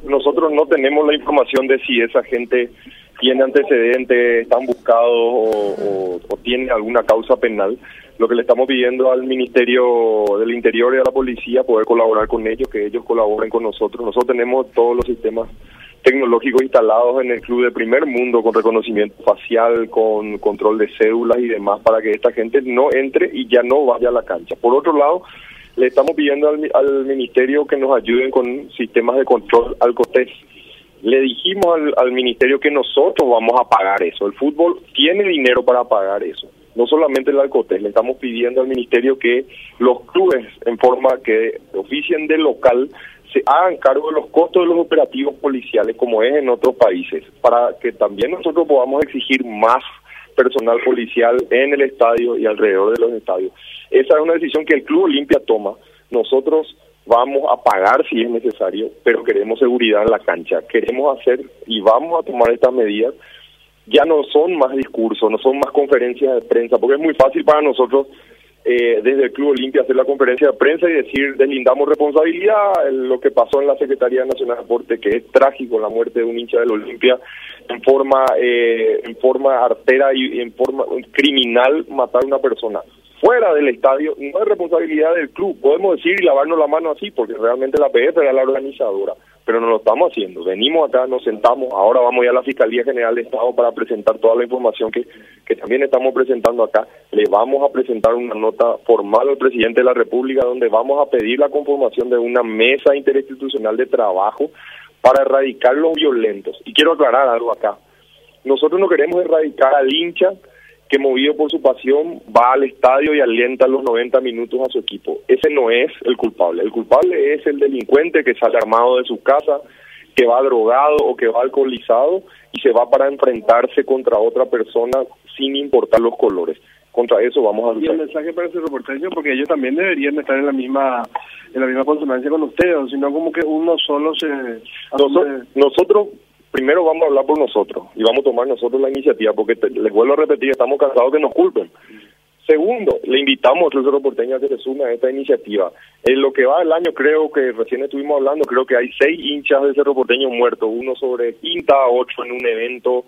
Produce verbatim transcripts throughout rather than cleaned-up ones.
nosotros no tenemos la información de si esa gente tiene antecedentes, están buscados o, o, o tiene alguna causa penal. Lo que le estamos pidiendo al Ministerio del Interior y a la policía, poder colaborar con ellos, que ellos colaboren con nosotros. Nosotros tenemos todos los sistemas tecnológicos instalados en el club de primer mundo, con reconocimiento facial, con control de cédulas y demás, para que esta gente no entre y ya no vaya a la cancha. Por otro lado, le estamos pidiendo al, al Ministerio que nos ayuden con sistemas de control Alcotés. Le dijimos al, al Ministerio que nosotros vamos a pagar eso. El fútbol tiene dinero para pagar eso. No solamente el Alcotés, le estamos pidiendo al Ministerio que los clubes, en forma que oficien de local, se hagan cargo de los costos de los operativos policiales, como es en otros países, para que también nosotros podamos exigir más personal policial en el estadio y alrededor de los estadios. Esa es una decisión que el Club Olimpia toma. Nosotros vamos a pagar si es necesario, pero queremos seguridad en la cancha. Queremos hacer y vamos a tomar estas medidas. Ya no son más discursos, no son más conferencias de prensa, porque es muy fácil para nosotros eh, desde el Club Olimpia hacer la conferencia de prensa y decir, deslindamos responsabilidad, lo que pasó en la Secretaría Nacional de Deporte, que es trágico, la muerte de un hincha del Olimpia, en forma eh, en forma artera y en forma criminal, matar a una persona. Fuera del estadio no es responsabilidad del club, podemos decir y lavarnos la mano así, porque realmente la P F era la organizadora, pero no lo estamos haciendo. Venimos acá, nos sentamos, ahora vamos ya a la Fiscalía General de Estado para presentar toda la información que, que también estamos presentando acá. Le vamos a presentar una nota formal al presidente de la República, donde vamos a pedir la conformación de una mesa interinstitucional de trabajo para erradicar los violentos. Y quiero aclarar algo acá. Nosotros no queremos erradicar al hincha que, movido por su pasión, va al estadio y alienta los noventa minutos a su equipo. Ese no es el culpable. El culpable es el delincuente que sale armado de su casa, que va drogado o que va alcoholizado y se va para enfrentarse contra otra persona sin importar los colores. Contra eso vamos a luchar. Y el mensaje para ese reportaje, porque ellos también deberían estar en la misma en la misma consonancia con ustedes, sino como que uno solo se... Nosotros, nosotros primero vamos a hablar por nosotros y vamos a tomar nosotros la iniciativa, porque te, les vuelvo a repetir, estamos cansados que nos culpen. Segundo, le invitamos a Club Cerro Porteño a que se sume a esta iniciativa. En lo que va del año, creo que recién estuvimos hablando, creo que hay seis hinchas de Cerro Porteño muertos, uno sobre Quinta, ocho en un evento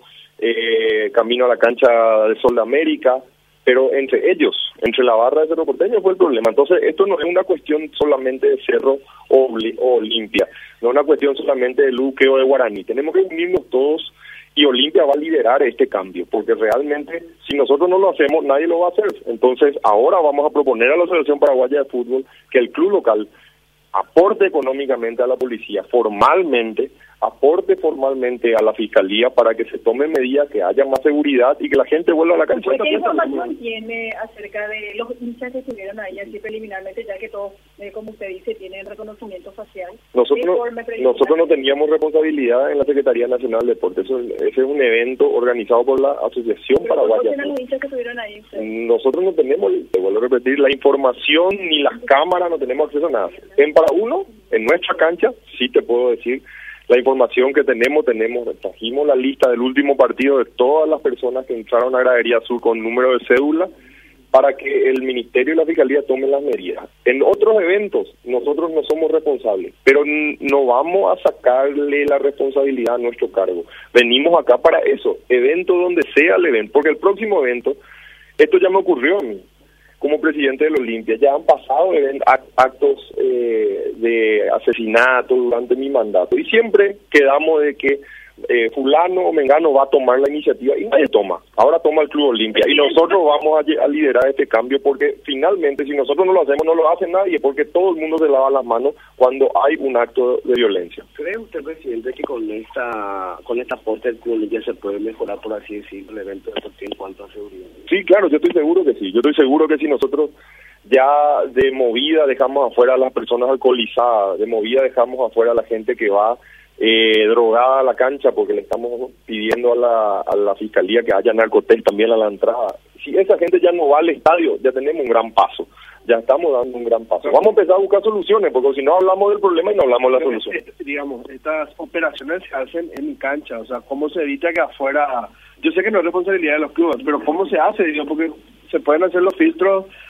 eh, camino a la cancha de Sol de América, pero entre ellos, entre la barra de Cerro Porteño fue el problema. Entonces, esto no es una cuestión solamente de Cerro o Olimpia, no es una cuestión solamente de Luque o de Guaraní. Tenemos que unirnos todos y Olimpia va a liderar este cambio, porque realmente, si nosotros no lo hacemos, nadie lo va a hacer. Entonces, ahora vamos a proponer a la Asociación Paraguaya de Fútbol que el club local aporte económicamente a la policía, formalmente, aporte formalmente a la Fiscalía para que se tomen medidas, que haya más seguridad y que la gente vuelva a la cancha. ¿Qué información tiene acerca de los hinchas que estuvieron ahí así preliminarmente, ya que todos, eh, como usted dice, tienen reconocimiento facial? Nosotros nosotros no teníamos responsabilidad en la Secretaría Nacional de Deportes. Eso, ese es un evento organizado por la Asociación Paraguaya. ¿Cómo los hinchas que estuvieron ahí? ¿Usted? Nosotros no tenemos, te vuelvo a repetir, la información ni las cámaras, no tenemos acceso a nada. En para uno, en nuestra cancha, sí te puedo decir la información que tenemos, tenemos, trajimos la lista del último partido de todas las personas que entraron a Gradería Sur con número de cédula para que el Ministerio y la Fiscalía tomen las medidas. En otros eventos nosotros no somos responsables, pero no vamos a sacarle la responsabilidad a nuestro cargo. Venimos acá para eso, evento donde sea el evento, porque el próximo evento, esto ya me ocurrió a mí, como presidente del Olimpia, ya han pasado actos eh, de asesinato durante mi mandato y siempre quedamos de que eh, fulano o mengano va a tomar la iniciativa y nadie toma. Ahora toma el Club Olimpia y nosotros vamos a, a liderar este cambio, porque finalmente si nosotros no lo hacemos no lo hace nadie, porque todo el mundo se lava las manos cuando hay un acto de violencia. ¿Cree usted, presidente, que con esta con esta aporte del Club Olimpia se puede mejorar, por así decirlo, el evento deportivo en cuanto a seguridad? Sí, claro, yo estoy seguro que sí. Yo estoy seguro que si nosotros ya de movida dejamos afuera a las personas alcoholizadas, de movida dejamos afuera a la gente que va eh, drogada a la cancha, porque le estamos pidiendo a la, a la Fiscalía que haya narcotés también a la entrada. Si esa gente ya no va al estadio, ya tenemos un gran paso. Ya estamos dando un gran paso. Vamos a empezar a buscar soluciones, porque si no hablamos del problema y no hablamos de la solución. Este, digamos, estas operaciones se hacen en cancha, o sea, ¿cómo se evita que afuera... Yo sé que no es responsabilidad de los clubes, pero ¿cómo se hace? Digo, porque se pueden hacer los filtros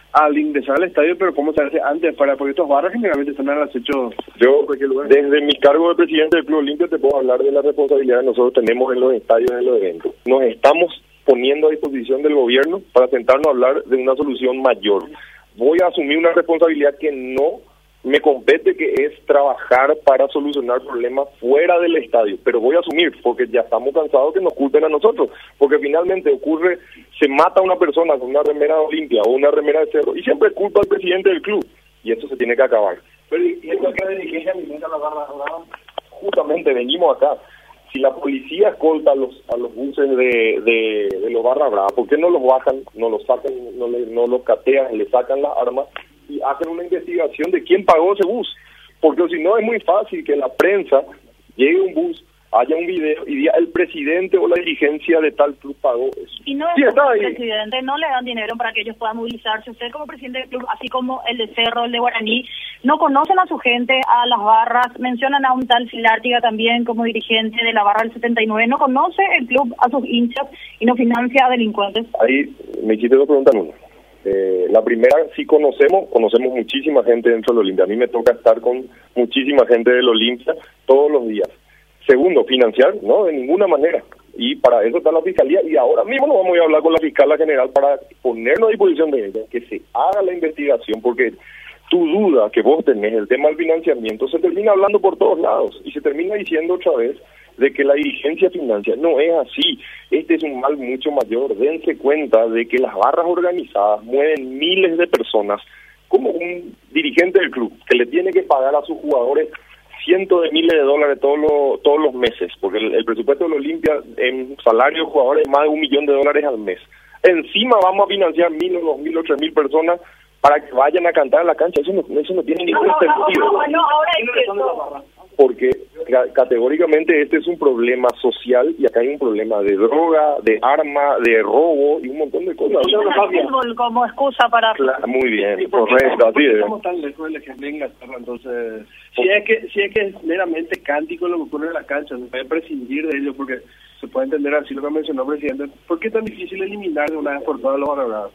al ingresar al estadio, pero cómo se hace antes, para porque estos barras generalmente están al acecho. Yo, desde mi cargo de presidente del Club Olimpia, te puedo hablar de la responsabilidad que nosotros tenemos en los estadios, en los eventos. Nos estamos poniendo a disposición del gobierno para sentarnos a hablar de una solución mayor. Voy a asumir una responsabilidad que no me compete, que es trabajar para solucionar problemas fuera del estadio, pero voy a asumir, porque ya estamos cansados que nos culpen a nosotros, porque finalmente ocurre, se mata a una persona con una remera de Olimpia o una remera de Cerro, y siempre culpa al presidente del club, y eso se tiene que acabar. Pero ¿y esto qué dirigencia alimenta la barra? Justamente venimos acá. Si la policía escolta a los a los buses de, de, de los barra brava, ¿por qué no los bajan, no los sacan, no, le, no los catean, le sacan las armas y hacen una investigación de quién pagó ese bus? Porque si no es muy fácil que la prensa llegue a un bus, haya un video y diga el presidente o la dirigencia de tal club pagó eso. Y no es sí, está ahí. El presidente no le dan dinero para que ellos puedan movilizarse. Usted como presidente del club, así como el de Cerro, el de Guaraní, no conocen a su gente, a las barras, mencionan a un tal Filártiga también como dirigente de la barra del setenta y nueve, no conoce el club a sus hinchas y no financia a delincuentes. Ahí me hiciste dos preguntas en una. Eh, la primera, sí conocemos, conocemos muchísima gente dentro del Olimpia. A mí me toca estar con muchísima gente del Olimpia todos los días. Segundo, financiar, no, de ninguna manera. Y para eso está la Fiscalía. Y ahora mismo nos vamos a ir a hablar con la Fiscala General para ponernos a disposición de ella, que se haga la investigación, porque tu duda que vos tenés, el tema del financiamiento, se termina hablando por todos lados. Y se termina diciendo otra vez de que la dirigencia financia. No es así. Este es un mal mucho mayor. Dense cuenta de que las barras organizadas mueven miles de personas, como un dirigente del club, que le tiene que pagar a sus jugadores cientos de miles de dólares todos los todos los meses, porque el, el presupuesto de la Olimpia en salario de jugadores es más de un millón de dólares al mes. Encima vamos a financiar mil o dos mil o tres mil personas para que vayan a cantar en la cancha. Eso no, eso no tiene ningún no, sentido. No, no, no, ahora es porque categóricamente este es un problema social y acá hay un problema de droga, de arma, de robo y un montón de cosas. Y el fútbol como excusa para... Claro, muy bien, sí, correcto, así es. Estamos tan lejos del ejemplo de Inglaterra, entonces, si es que si es que es meramente cántico lo que ocurre en la cancha, se puede prescindir de ello, porque se puede entender así lo que mencionó el presidente. ¿Por qué es tan difícil eliminar de una vez por todas los barra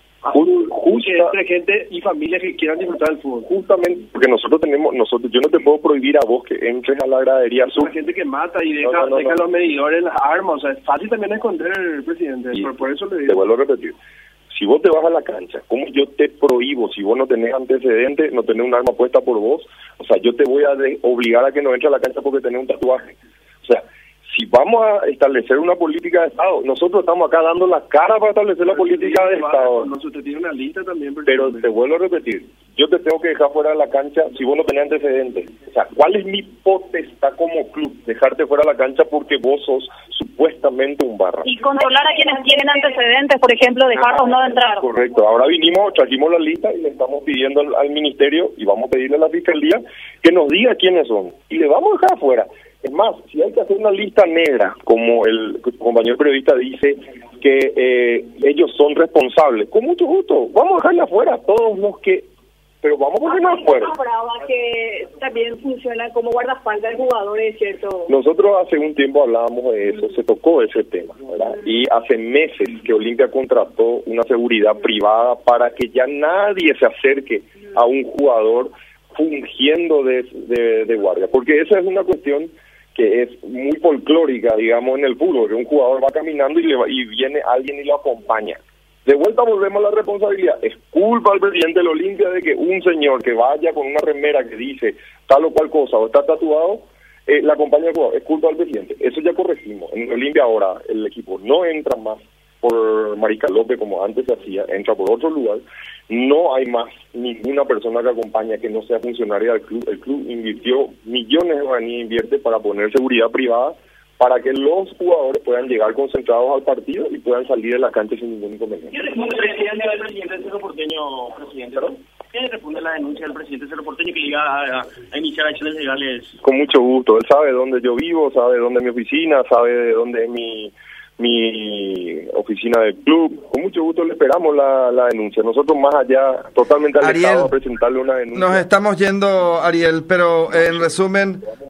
Justa, entre gente y familias que quieran disfrutar del fútbol? Justamente porque nosotros tenemos, nosotros yo no te puedo prohibir a vos que entres a la gradería sur. Hay gente que mata y deja, no, no, no, deja no. los medidores, las armas, o sea, es fácil también esconder el presidente, y por, por eso le digo. Te vuelvo a repetir, si vos te vas a la cancha, ¿cómo yo te prohíbo? Si vos no tenés antecedentes, no tenés un arma puesta por vos, o sea, yo te voy a de, obligar a que no entres a la cancha porque tenés un tatuaje. O sea, si vamos a establecer una política de Estado, nosotros estamos acá dando la cara para establecer la política de Estado. No, usted tiene una lista también. Pero te vuelvo a repetir, yo te tengo que dejar fuera de la cancha si vos no tenés antecedentes. O sea, ¿cuál es mi potestad como club? Dejarte fuera de la cancha porque vos sos supuestamente un barra. Y controlar a quienes tienen antecedentes, por ejemplo, dejarlos no entrar. Correcto. Ahora vinimos, trajimos la lista y le estamos pidiendo al, al ministerio y vamos a pedirle a la Fiscalía que nos diga quiénes son. Y le vamos a dejar afuera. Es más, si hay que hacer una lista negra, como el compañero periodista dice, que eh, ellos son responsables, con mucho gusto, vamos a dejarle afuera a todos los que... Pero vamos a ponernos afuera. Brava, que también funciona como guardaespaldas de jugadores, ¿cierto? Nosotros hace un tiempo hablábamos de eso, se tocó ese tema, ¿verdad? Y hace meses que Olimpia contrató una seguridad privada para que ya nadie se acerque a un jugador fungiendo de, de, de guardia, porque esa es una cuestión que es muy folclórica, digamos, en el fútbol, que un jugador va caminando y, le va, y viene alguien y lo acompaña. De vuelta volvemos a la responsabilidad. Es culpa al presidente de la Olimpia de que un señor que vaya con una remera que dice tal o cual cosa o está tatuado, eh, la acompaña al jugador. Es culpa del presidente. Eso ya corregimos. En Olimpia ahora el equipo no entra más por Marica López como antes se hacía, entra por otro lugar. No hay más ninguna persona que acompañe que no sea funcionaria del club. El club invirtió millones de guaraníes, invierte para poner seguridad privada para que los jugadores puedan llegar concentrados al partido y puedan salir de la cancha sin ningún inconveniente. ¿Qué responde el presidente del presidente del Cerro Porteño, presidente? ¿No? ¿Qué responde la denuncia del presidente del Cerro Porteño que llega a, a iniciar acciones legales? Con mucho gusto. Él sabe dónde yo vivo, sabe dónde es mi oficina, sabe de dónde es mi... mi oficina del club. Con mucho gusto le esperamos la, la denuncia. Nosotros más allá, totalmente alejados a presentarle una denuncia. Nos estamos yendo, Ariel, pero en resumen...